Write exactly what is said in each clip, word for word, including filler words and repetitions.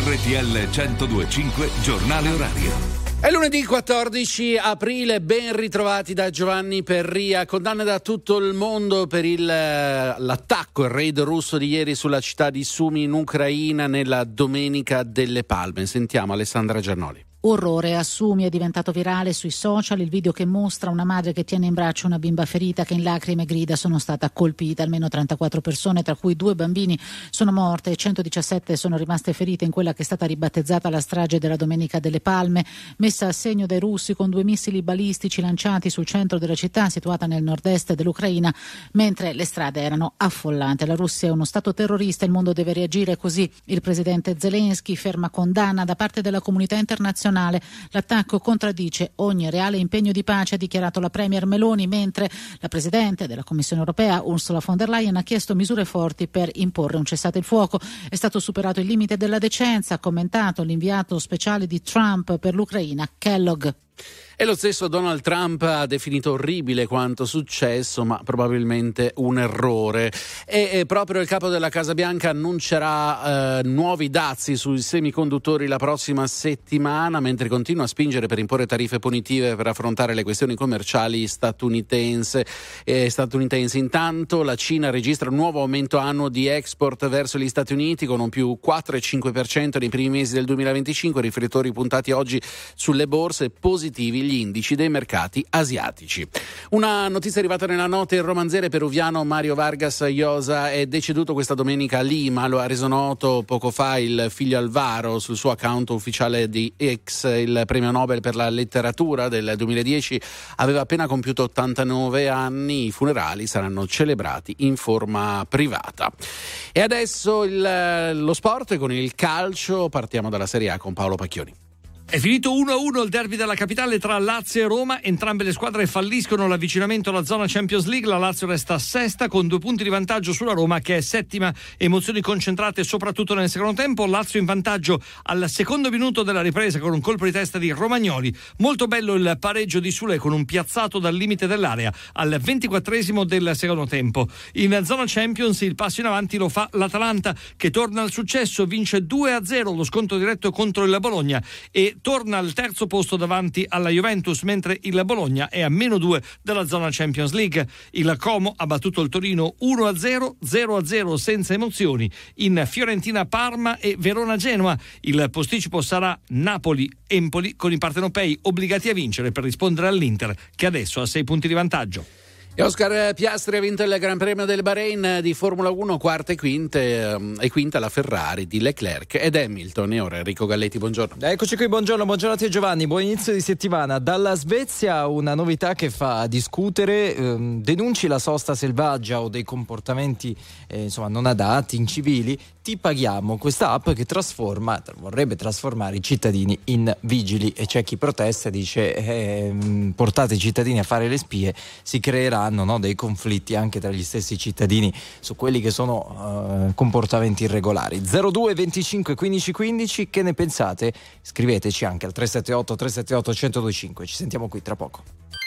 R T L centodue e cinque Giornale Orario. È lunedì quattordici aprile, ben ritrovati da Giovanni Perria. Condanne da tutto il mondo per il, l'attacco, il raid russo di ieri sulla città di Sumi in Ucraina nella Domenica delle Palme. Sentiamo Alessandra Giannoli. Orrore a Sumi, è diventato virale sui social il video che mostra una madre che tiene in braccio una bimba ferita che in lacrime grida: sono stata colpita. Almeno trentaquattro persone, tra cui due bambini, sono morte e centodiciassette sono rimaste ferite in quella che è stata ribattezzata la strage della Domenica delle Palme, messa a segno dai russi con due missili balistici lanciati sul centro della città situata nel nord-est dell'Ucraina, mentre le strade erano affollate. La Russia è uno stato terrorista, il mondo deve reagire così. Il presidente Zelensky ferma condanna da parte della comunità internazionale. L'attacco contraddice ogni reale impegno di pace, ha dichiarato la premier Meloni, mentre la presidente della Commissione europea Ursula von der Leyen ha chiesto misure forti per imporre un cessate il fuoco. È stato superato il limite della decenza, ha commentato l'inviato speciale di Trump per l'Ucraina, Kellogg. E lo stesso Donald Trump ha definito orribile quanto successo, ma probabilmente un errore. E, e proprio il capo della Casa Bianca annuncerà eh, nuovi dazi sui semiconduttori la prossima settimana, mentre continua a spingere per imporre tariffe punitive per affrontare le questioni commerciali statunitense. Eh, statunitensi. Intanto la Cina registra un nuovo aumento annuo di export verso gli Stati Uniti con un più quattro virgola cinque per cento nei primi mesi del duemilaventicinque, riflettori puntati oggi sulle borse, positivi gli indici dei mercati asiatici. Una notizia arrivata nella notte: il romanziere peruviano Mario Vargas Llosa è deceduto questa domenica a Lima. Lo ha reso noto poco fa il figlio Alvaro sul suo account ufficiale di X. Il premio Nobel per la letteratura del duemiladieci aveva appena compiuto ottantanove anni. I funerali saranno celebrati in forma privata. E adesso il, lo sport con il calcio. Partiamo dalla Serie A con Paolo Pacchioni. È finito uno a uno il derby della capitale tra Lazio e Roma. Entrambe le squadre falliscono l'avvicinamento alla zona Champions League. La Lazio resta sesta con due punti di vantaggio sulla Roma, che è settima. Emozioni concentrate soprattutto nel secondo tempo. Lazio in vantaggio al secondo minuto della ripresa con un colpo di testa di Romagnoli. Molto bello il pareggio di Sule con un piazzato dal limite dell'area al ventiquattresimo del secondo tempo. In zona Champions il passo in avanti lo fa l'Atalanta, che torna al successo, vince due a zero lo scontro diretto contro il Bologna e torna al terzo posto davanti alla Juventus, mentre il Bologna è a meno due dalla zona Champions League. Il Como ha battuto il Torino uno a zero, zero a zero senza emozioni. In Fiorentina Parma e Verona Genoa il posticipo sarà Napoli-Empoli, con i partenopei obbligati a vincere per rispondere all'Inter, che adesso ha sei punti di vantaggio. E Oscar Piastri ha vinto il Gran Premio del Bahrain di Formula uno, quarta e quinte e quinta la Ferrari di Leclerc ed Hamilton. E ora Enrico Galletti, buongiorno. Eccoci qui, buongiorno, buongiorno a te Giovanni, buon inizio di settimana. Dalla Svezia una novità che fa discutere, ehm, denunci la sosta selvaggia o dei comportamenti eh, insomma non adatti, incivili, ti paghiamo. Questa app che trasforma, vorrebbe trasformare i cittadini in vigili, e c'è chi protesta e dice eh, portate i cittadini a fare le spie, si creerà No, dei conflitti anche tra gli stessi cittadini su quelli che sono uh, comportamenti irregolari. zero due venticinque quindici quindici, che ne pensate? Scriveteci anche al tre sette otto tre sette otto uno zero due cinque. Ci sentiamo qui tra poco.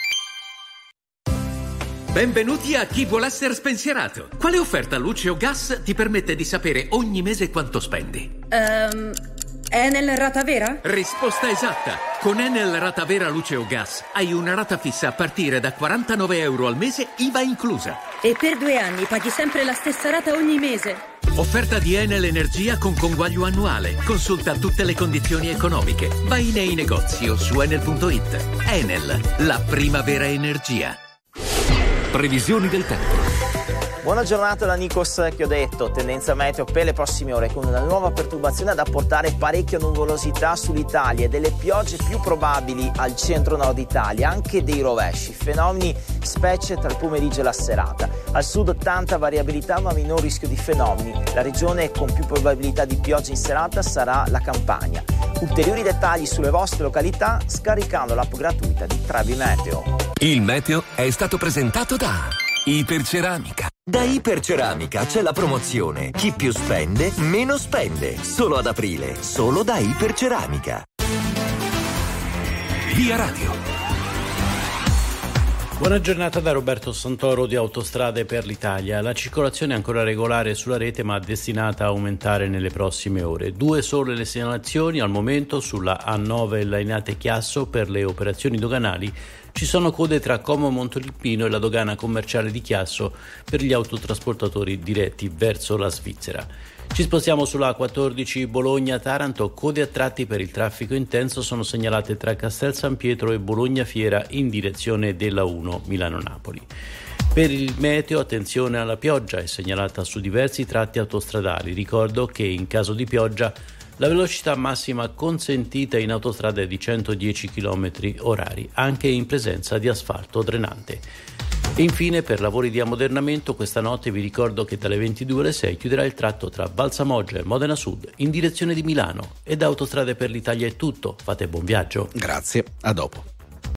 Benvenuti a Chi vuol essere spensierato. Quale offerta luce o gas ti permette di sapere ogni mese quanto spendi? Ehm... Um... Enel Rata Vera? Risposta esatta! Con Enel Rata Vera Luce o Gas hai una rata fissa a partire da quarantanove euro al mese, I V A inclusa. E per due anni paghi sempre la stessa rata ogni mese. Offerta di Enel Energia con conguaglio annuale. Consulta tutte le condizioni economiche. Vai nei negozi o su enel punto it. Enel, la primavera energia. Previsioni del tempo. Buona giornata da Nikos Chiodetto, tendenza meteo per le prossime ore con una nuova perturbazione ad apportare parecchia nuvolosità sull'Italia e delle piogge più probabili al centro-nord Italia, anche dei rovesci, fenomeni specie tra il pomeriggio e la serata. Al sud tanta variabilità ma minor rischio di fenomeni, la regione con più probabilità di piogge in serata sarà la Campania. Ulteriori dettagli sulle vostre località scaricando l'app gratuita di Travi Meteo. Il meteo è stato presentato da Iperceramica. Da Iperceramica c'è la promozione Chi più spende, meno spende. Solo ad aprile, solo da Iperceramica. Via Radio. Buona giornata da Roberto Santoro di Autostrade per l'Italia. La circolazione è ancora regolare sulla rete ma destinata a aumentare nelle prossime ore. Due sole le segnalazioni al momento sulla A nove Lainate Chiasso per le operazioni doganali. Ci sono code tra Como Montolimpino e la dogana commerciale di Chiasso per gli autotrasportatori diretti verso la Svizzera. Ci spostiamo sulla A quattordici Bologna-Taranto, code a tratti per il traffico intenso sono segnalate tra Castel San Pietro e Bologna Fiera in direzione della uno Milano-Napoli. Per il meteo attenzione alla pioggia, è segnalata su diversi tratti autostradali. Ricordo che in caso di pioggia la velocità massima consentita in autostrada è di centodieci chilometri orari, anche in presenza di asfalto drenante. E infine, per lavori di ammodernamento, questa notte vi ricordo che dalle ventidue alle sei chiuderà il tratto tra Valsamoggia e Modena Sud in direzione di Milano. E da Autostrade per l'Italia è tutto. Fate buon viaggio. Grazie, a dopo.